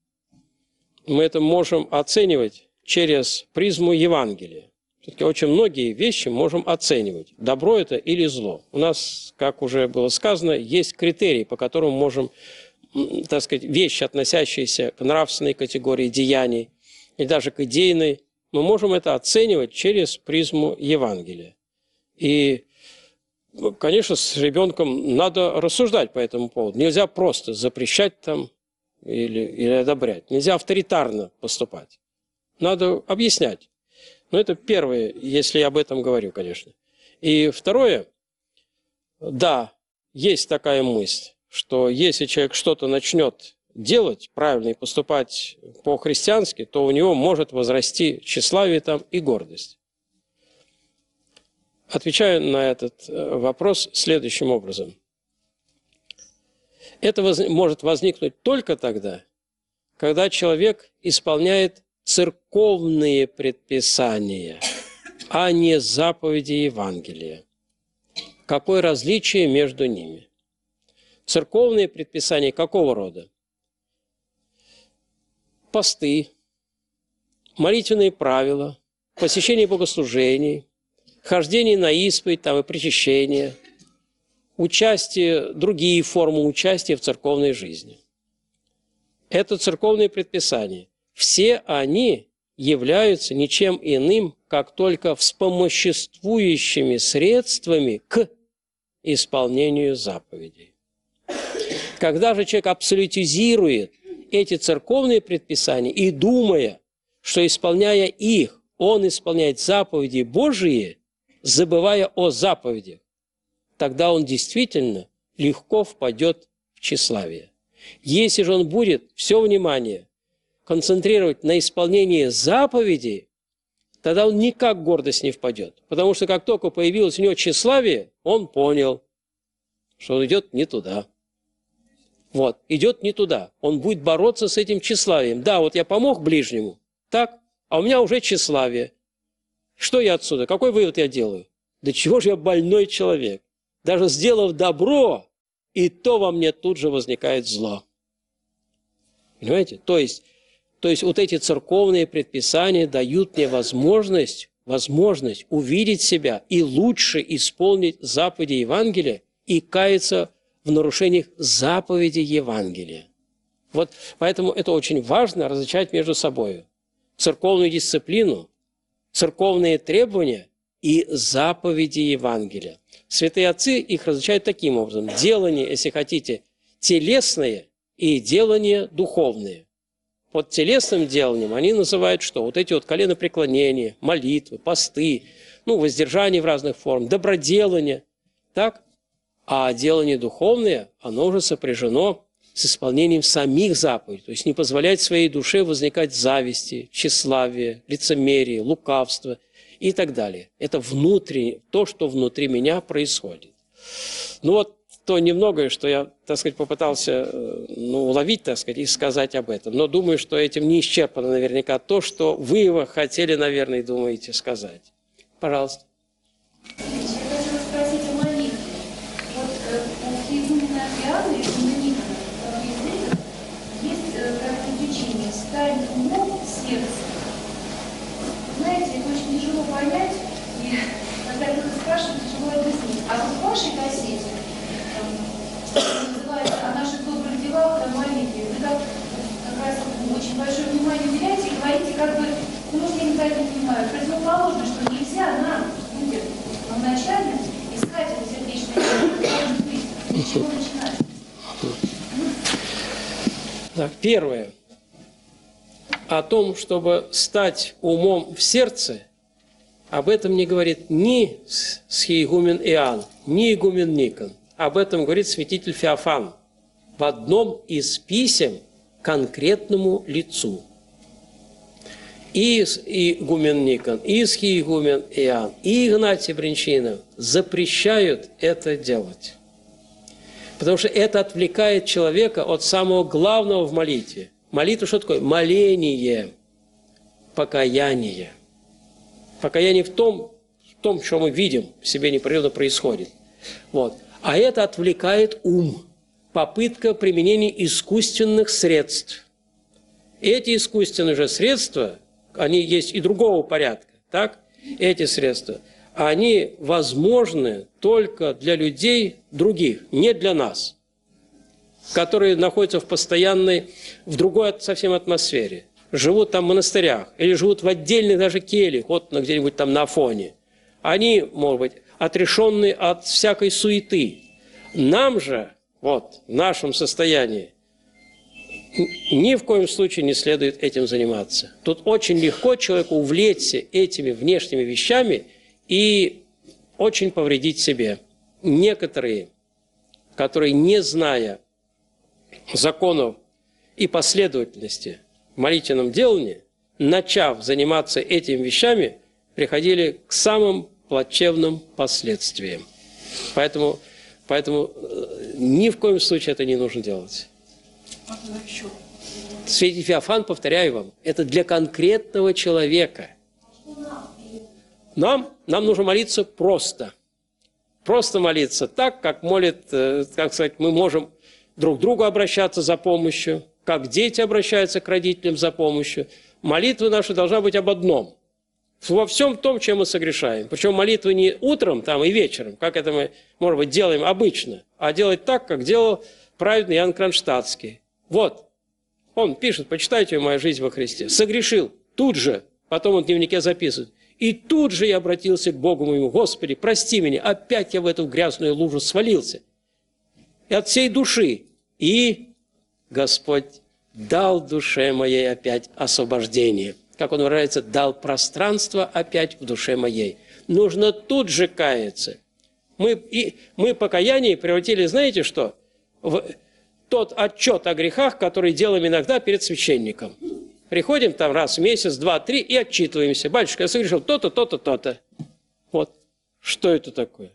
мы это можем оценивать через призму Евангелия. Все-таки очень многие вещи можем оценивать, добро это или зло. У нас, как уже было сказано, есть критерии, по которым можем, так сказать, вещи, относящиеся к нравственной категории деяний и даже к идейной, мы можем это оценивать через призму Евангелия. И, конечно, с ребенком надо рассуждать по этому поводу. Нельзя просто запрещать там или одобрять. Нельзя авторитарно поступать. Надо объяснять. Но это первое, если я об этом говорю, конечно. И второе, да, есть такая мысль, что если человек что-то начнет делать правильно и поступать по-христиански, то у него может возрасти тщеславие там и гордость. Отвечаю на этот вопрос следующим образом. Это может возникнуть только тогда, когда человек исполняет церковные предписания, а не заповеди Евангелия. Какое различие между ними? Церковные предписания какого рода? Посты, молитвенные правила, посещение богослужений, хождение на исповедь там, и причащение, участие, другие формы участия в церковной жизни. Это церковные предписания. Все они являются ничем иным, как только вспомоществующими средствами к исполнению заповедей. Когда же человек абсолютизирует эти церковные предписания и думая, что исполняя их, он исполняет заповеди Божии, забывая о заповедях, тогда он действительно легко впадет в тщеславие. Если же он будет все внимание концентрировать на исполнении заповедей, тогда он никак в гордость не впадет. Потому что как только появилось у него тщеславие, он понял, что он идет не туда. Вот, идет не туда. Он будет бороться с этим тщеславием. Да, вот я помог ближнему, так, а у меня уже тщеславие. Что я отсюда? Какой вывод я делаю? Да чего же я больной человек? Даже сделав добро, и то во мне тут же возникает зло. Понимаете? То есть вот эти церковные предписания дают мне возможность увидеть себя и лучше исполнить заповеди Евангелия и каяться в нарушениях заповедей Евангелия. Вот поэтому это очень важно различать между собой церковную дисциплину, церковные требования и заповеди Евангелия. Святые отцы их различают таким образом. Делание, если хотите, телесное и делание духовное. Под телесным деланием они называют что? Вот эти вот коленопреклонения, молитвы, посты, воздержание в разных формах, доброделание. Так? А делание духовное, оно уже сопряжено с исполнением самих заповедей. То есть не позволять своей душе возникать зависти, тщеславие, лицемерие, лукавство и так далее. Это внутреннее, то, что внутри меня происходит. Ну вот то немногое, что я, так сказать, попытался уловить, так сказать, и сказать об этом. Но думаю, что этим не исчерпано наверняка то, что вы хотели, наверное, и думаете сказать. Пожалуйста. Я хотела спросить о молитве. Вот у Иегумена Иоанна и Иегумена Никона есть как изучение «Стань умом сердцем». Знаете, это очень тяжело понять, и когда кто-то спрашивает, тяжело объяснить. А вот в вашей кассете называется «О наших добрых делах, о молитве». Вы как раз очень большое внимание уделяете и говорите, как бы, может, я неправильно понимаю, противоположно, что нельзя нам, людям, вначале искать это сердечное быстро, с чего начинать? Так, первое. О том, чтобы стать умом в сердце, об этом не говорит ни схиегумен Иоанн, ни игумен Никон. Об этом говорит святитель Феофан в одном из писем конкретному лицу. И игумен Никон, и схиегумен Иоанн, и Игнатий Брянчанин запрещают это делать. Потому что это отвлекает человека от самого главного в молитве. Молитва что такое? Моление, покаяние. Покаяние в том, что мы видим, в себе непрерывно происходит. Вот. А это отвлекает ум. Попытка применения искусственных средств. Эти искусственные же средства, они есть и другого порядка. Так? Эти средства, они возможны только для людей других, не для нас, которые находятся в постоянной, в другой совсем атмосфере. Живут там в монастырях или живут в отдельных даже кельях, вот где-нибудь там на Афоне. Они, может быть, отрешенные от всякой суеты. Нам же, вот, в нашем состоянии, ни в коем случае не следует этим заниматься. Тут очень легко человеку увлечься этими внешними вещами и очень повредить себе. Некоторые, которые, не зная законов и последовательности в молитвенном делании, начав заниматься этими вещами, приходили к самым плачевным последствиям. Поэтому ни в коем случае это не нужно делать. Святитель Феофан, повторяю вам, это для конкретного человека. Нам нужно молиться просто. Просто молиться так, как молит, как сказать, мы можем друг к другу обращаться за помощью, как дети обращаются к родителям за помощью. Молитва наша должна быть об одном. Во всем том, чем мы согрешаем. Причем молитва не утром там, и вечером, как это мы, может быть, делаем обычно, а делать так, как делал праведный Иоанн Кронштадтский. Вот, он пишет, почитайте «Моя жизнь во Христе». Согрешил тут же, потом он в дневнике записывает. И тут же я обратился к Богу моему: Господи, прости меня, опять я в эту грязную лужу свалился. И от всей души. И Господь дал душе моей опять освобождение. Как он выражается, дал пространство опять в душе моей. Нужно тут же каяться. Мы покаяние превратили, знаете что, в тот отчет о грехах, который делаем иногда перед священником. Приходим там раз в месяц, два, три и отчитываемся. Батюшка, я согрешил то-то, то-то, то-то. Вот. Что это такое?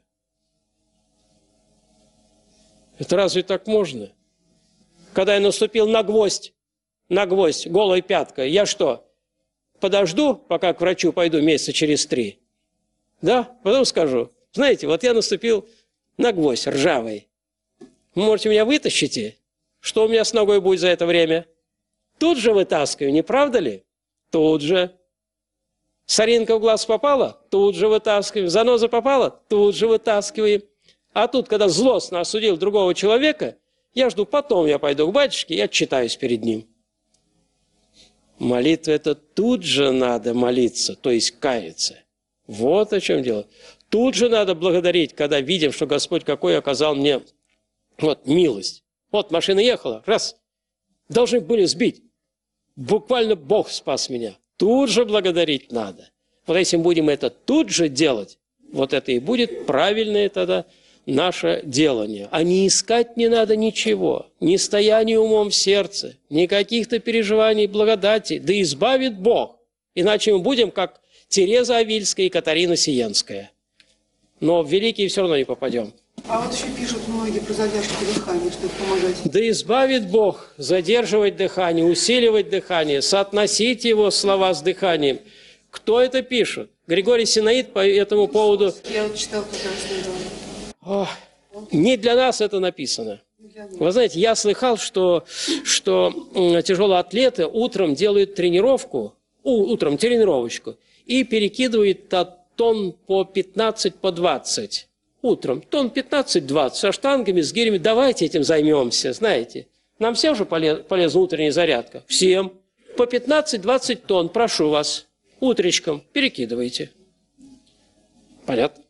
Это разве так можно? Когда я наступил на гвоздь, голой пяткой, я что, подожду, пока к врачу пойду месяца через 3? Да? Потом скажу, знаете, вот я наступил на гвоздь ржавый. Вы можете меня вытащить? Что у меня с ногой будет за это время? Тут же вытаскиваю, не правда ли? Тут же. Соринка в глаз попала? Тут же вытаскиваем. Заноза попала? Тут же вытаскиваем. А тут, когда злостно осудил другого человека, я жду, потом я пойду к батюшке и отчитаюсь перед ним. Молитва – это тут же надо молиться, то есть каяться. Вот о чем дело. Тут же надо благодарить, когда видим, что Господь какой оказал мне вот милость. Вот машина ехала, раз, должны были сбить. Буквально Бог спас меня. Тут же благодарить надо. Вот если мы будем это тут же делать, вот это и будет правильное тогда наше делание. А не искать не надо ничего, ни стояния умом в сердце, ни каких-то переживаний благодати, да избавит Бог. Иначе мы будем как Тереза Авильская и Катарина Сиенская. Но в великие все равно не попадем. А вот еще пишут многие про задержку дыхания, что это помогает. Да избавит Бог задерживать дыхание, усиливать дыхание, соотносить его слова с дыханием. Кто это пишет? Григорий Синаид по этому поводу... Я вот читал как раз недавно. Не для нас это написано. Вы знаете, я слыхал, что тяжелые атлеты утром делают тренировку, тренировочку, и перекидывают тонн по 15, по 20. Утром тонн 15-20 со штангами, с гирями. Давайте этим займемся, знаете. Нам всем же полезна утренняя зарядка. Всем. По 15-20 тонн, прошу вас, утречком перекидывайте. Понятно?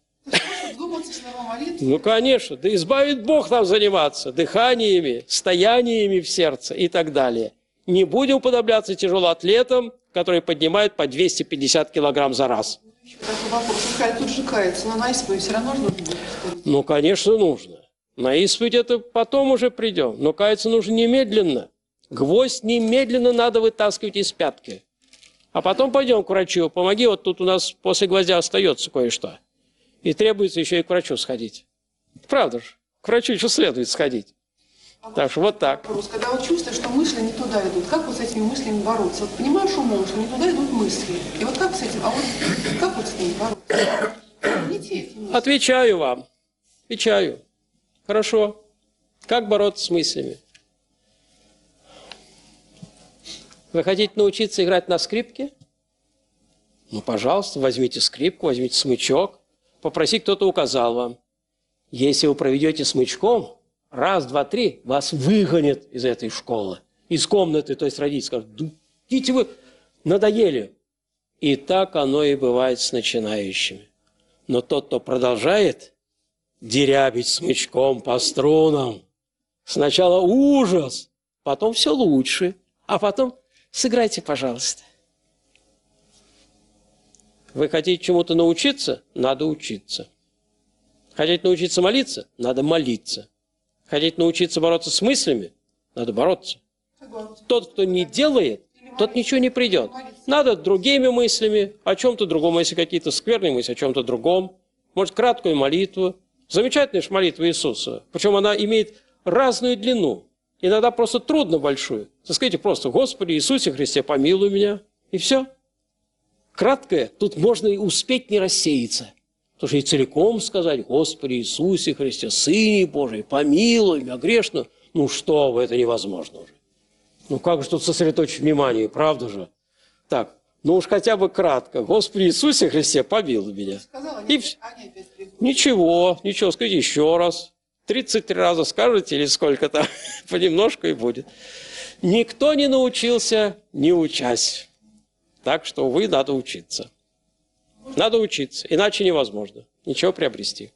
Ну, конечно. Да избавит Бог нам заниматься дыханиями, стояниями в сердце и так далее. Не будем уподобляться тяжелоатлетам, которые поднимают по 250 килограмм за раз. Такой вопрос. Михаил тут же кается, но на исповедь все равно нужно будет? Ну, конечно, нужно. На исповедь это потом уже придем. Но каяться нужно немедленно. Гвоздь немедленно надо вытаскивать из пятки. А потом пойдем к врачу. Помоги, вот тут у нас после гвоздя остается кое-что. И требуется еще и к врачу сходить. Правда же, к врачу еще следует сходить. Так что вот так. Когда вот чувствуешь, что мысли не туда идут, как вот с этими мыслями бороться? Вот понимаешь умом, что не туда идут мысли. И вот как с этим, как вот с ними бороться? Отвечаю вам. Отвечаю. Хорошо. Как бороться с мыслями? Вы хотите научиться играть на скрипке? Ну, пожалуйста, возьмите скрипку, возьмите смычок. Попроси, кто-то указал вам. Если вы проведете смычком, раз, два, три, вас выгонят из этой школы, из комнаты, то есть родители скажут, да идите вы, надоели. И так оно и бывает с начинающими. Но тот, кто продолжает дерябить смычком по струнам, сначала ужас, потом все лучше, а потом сыграйте, пожалуйста. Вы хотите чему-то научиться? Надо учиться. Хотите научиться молиться? Надо молиться. Хотите научиться бороться с мыслями? Надо бороться. Тот, кто не делает, тот ничего не придет. Надо другими мыслями, о чем-то другом, если какие-то скверные мысли, о чем-то другом. Может, краткую молитву. Замечательная же молитва Иисуса. Причем она имеет разную длину. Иногда просто трудно большую. Скажите просто: Господи Иисусе Христе, помилуй меня. И все. Краткое, тут можно и успеть не рассеяться. Потому что и целиком сказать: Господи Иисусе Христе, Сыне Божий, помилуй меня грешно. Ну что вы, это невозможно уже. Ну как же тут сосредоточить внимание, правда же? Так, ну уж хотя бы кратко. Господи Иисусе Христе, помилуй меня. И ничего, скажите еще раз. 33 раза скажете или сколько-то, понемножку и будет. Никто не научился, не учась. Так что, увы, надо учиться. Надо учиться, иначе невозможно ничего приобрести.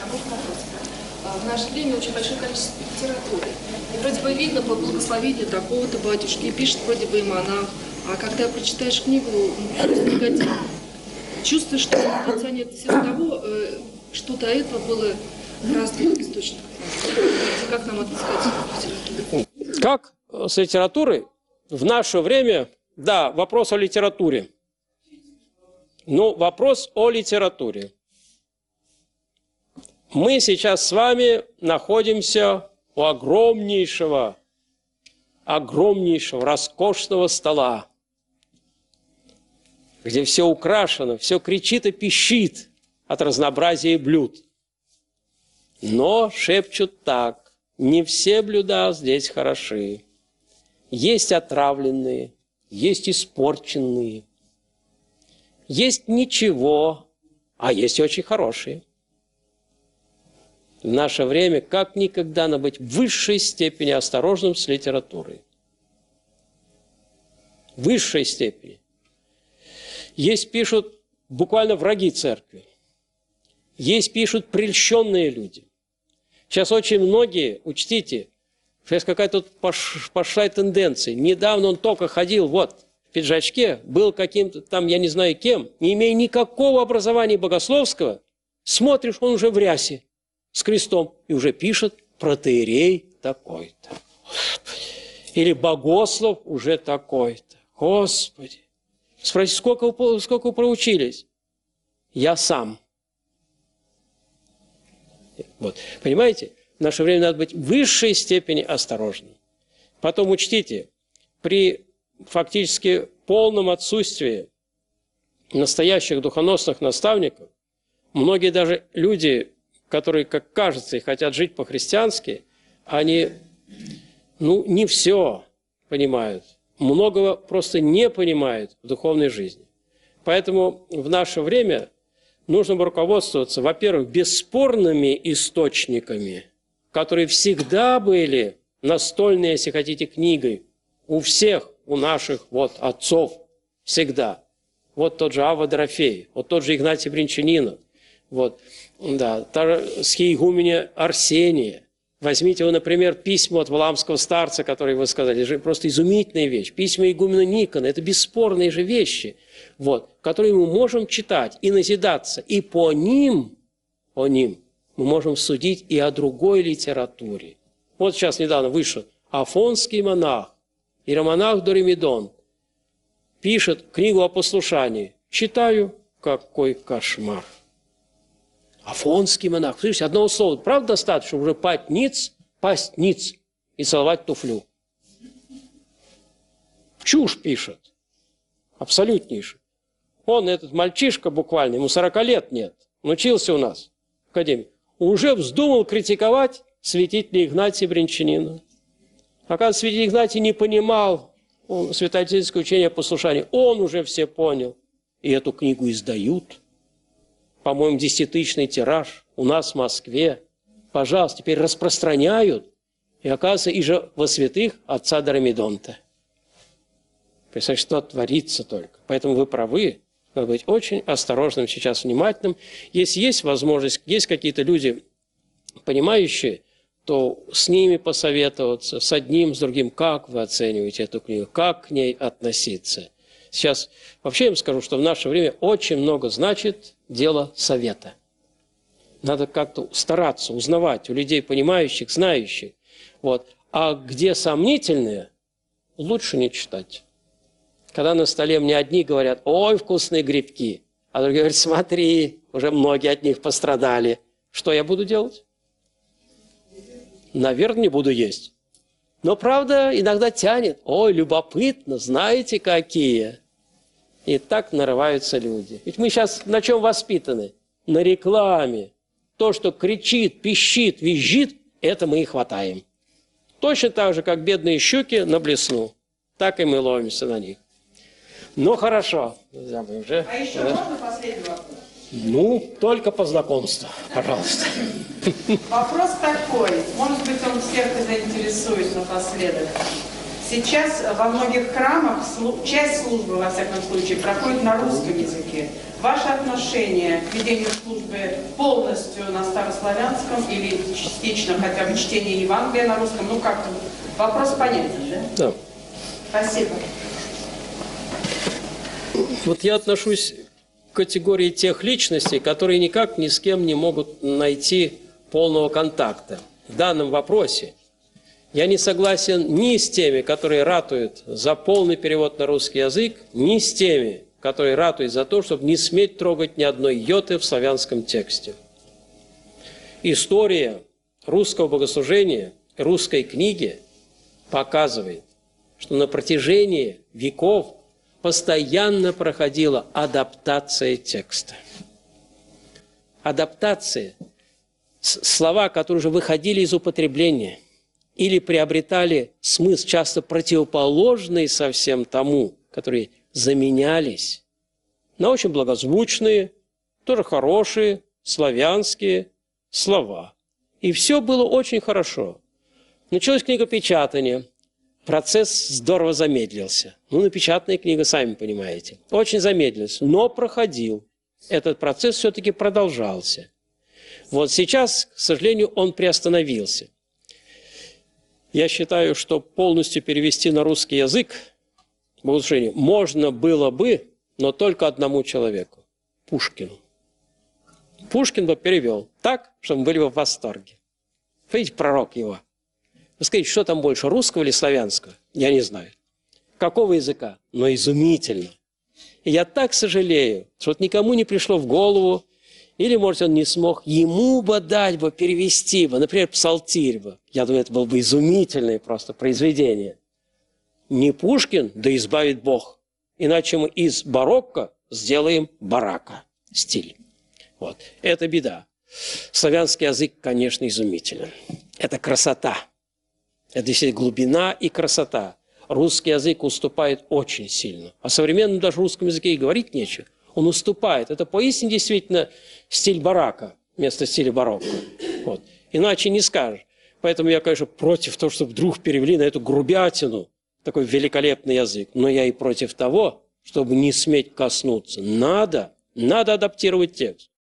В наше время очень большое количество литературы. И вроде бы видно по благословению такого-то батюшки, и пишет вроде бы и монах. А когда прочитаешь книгу, негативно, чувствуешь, что она тянет все того, что до этого было в разных источниках. Как нам отыскать литературу? Как с литературой? В наше время, да, вопрос о литературе. Ну, вопрос о литературе. Мы сейчас с вами находимся у огромнейшего, роскошного стола, где все украшено, все кричит и пищит от разнообразия блюд. Но шепчут так: не все блюда здесь хороши. Есть отравленные, есть испорченные, есть ничего, а есть и очень хорошие. В наше время как никогда надо быть в высшей степени осторожным с литературой. В высшей степени. Есть, пишут, буквально враги церкви. Есть, пишут, прельщенные люди. Сейчас очень многие, учтите, сейчас какая-то пошла тенденция. Недавно он только ходил вот в пиджачке, был каким-то там, я не знаю кем, не имея никакого образования богословского, смотришь, он уже в рясе. с крестом, и уже пишет протоиерей такой-то. Или богослов уже такой-то. Господи! Спроси, сколько вы проучились? Я сам. Вот. Понимаете, в наше время надо быть в высшей степени осторожным. Потом учтите, при фактически полном отсутствии настоящих духоносных наставников, многие даже люди, которые, как кажется, и хотят жить по-христиански, они, не все понимают, многого просто не понимают в духовной жизни. Поэтому в наше время нужно бы руководствоваться, во-первых, бесспорными источниками, которые всегда были настольной, если хотите, книгой у всех, у наших отцов, всегда. Вот тот же Авва Дорофей, вот тот же Игнатий Бринчанинов, схиегуменя Арсения. Возьмите вы, например, письма от Валаамского старца, которые вы сказали, это же просто изумительная вещь. Письма игумена Никона, это бесспорные же вещи, которые мы можем читать и назидаться. И по ним мы можем судить и о другой литературе. Вот сейчас недавно вышел Афонский монах, иеромонах Доримедон, пишет книгу о послушании. Читаю, какой кошмар. Афонский монах. Слышите, одного слова. Правда достаточно уже пасть ниц и целовать туфлю. Чушь пишет. Абсолютнейший. Он, этот мальчишка буквально, ему 40 лет нет, он учился у нас в академии, уже вздумал критиковать святителя Игнатия Бринчанина. Оказывается, святитель Игнатий не понимал святоотеческое учение о послушании. Он уже все понял. И эту книгу издают. По-моему, 10-тысячный тираж у нас в Москве. Пожалуйста, теперь распространяют. И оказывается, и же во святых отца Доримедонта. Представляете, что творится только. Поэтому вы правы. Надо быть очень осторожным сейчас, внимательным. Если есть возможность, есть какие-то люди, понимающие, то с ними посоветоваться, с одним, с другим, как вы оцениваете эту книгу, как к ней относиться. Сейчас вообще я вам скажу, что в наше время очень много значит дело совета. Надо как-то стараться узнавать у людей, понимающих, знающих. А где сомнительные, лучше не читать. Когда на столе мне одни говорят, ой, вкусные грибки, а другие говорят, смотри, уже многие от них пострадали. Что я буду делать? Наверное, не буду есть. Но, правда, иногда тянет. Ой, любопытно, знаете, какие. И так нарываются люди. Ведь мы сейчас на чем воспитаны? На рекламе. То, что кричит, пищит, визжит, это мы и хватаем. Точно так же, как бедные щуки на блесну. Так и мы ловимся на них. Ну, хорошо. Друзья мои, уже, А еще можно последний вопрос? Только по знакомству, пожалуйста. Вопрос такой, может быть, он всех и заинтересует напоследок. Сейчас во многих храмах часть службы, во всяком случае, проходит на русском языке. Ваше отношение к ведению службы полностью на старославянском или частично хотя бы чтение Евангелия на русском? Как-то вопрос понятен, да? Да. Спасибо. Я отношусь к категории тех личностей, которые никак ни с кем не могут найти полного контакта. В данном вопросе я не согласен ни с теми, которые ратуют за полный перевод на русский язык, ни с теми, которые ратуют за то, чтобы не сметь трогать ни одной йоты в славянском тексте. История русского богослужения, русской книги показывает, что на протяжении веков постоянно проходила адаптация текста. Адаптация. Слова, которые уже выходили из употребления или приобретали смысл, часто противоположный совсем тому, которые заменялись на очень благозвучные, тоже хорошие, славянские слова. И все было очень хорошо. Началось книгопечатание. Процесс здорово замедлился. Напечатанная книга, сами понимаете. Очень замедлился, но проходил. Этот процесс все-таки продолжался. Сейчас, к сожалению, он приостановился. Я считаю, что полностью перевести на русский язык богослужение можно было бы, но только одному человеку – Пушкину. Пушкин бы перевел так, чтобы мы были бы в восторге. Видите, пророк его. Вы скажите, что там больше, русского или славянского? Я не знаю. Какого языка? Но изумительно. И я так сожалею, что вот никому не пришло в голову, или, может, он не смог, ему бы дать бы, перевести бы, например, псалтирь бы. Я думаю, это было бы изумительное просто произведение. Не Пушкин, да избавит Бог. Иначе мы из барокко сделаем барака стиль. Вот. Это беда. Славянский язык, конечно, изумителен. Это красота. Это действительно глубина и красота. Русский язык уступает очень сильно. О современном даже русском языке и говорить нечего. Он уступает. Это поистине действительно стиль барака вместо стиля барокко. Вот. Иначе не скажешь. Поэтому я, конечно, против того, чтобы вдруг перевели на эту грубятину такой великолепный язык. Но я и против того, чтобы не сметь коснуться. Надо адаптировать текст.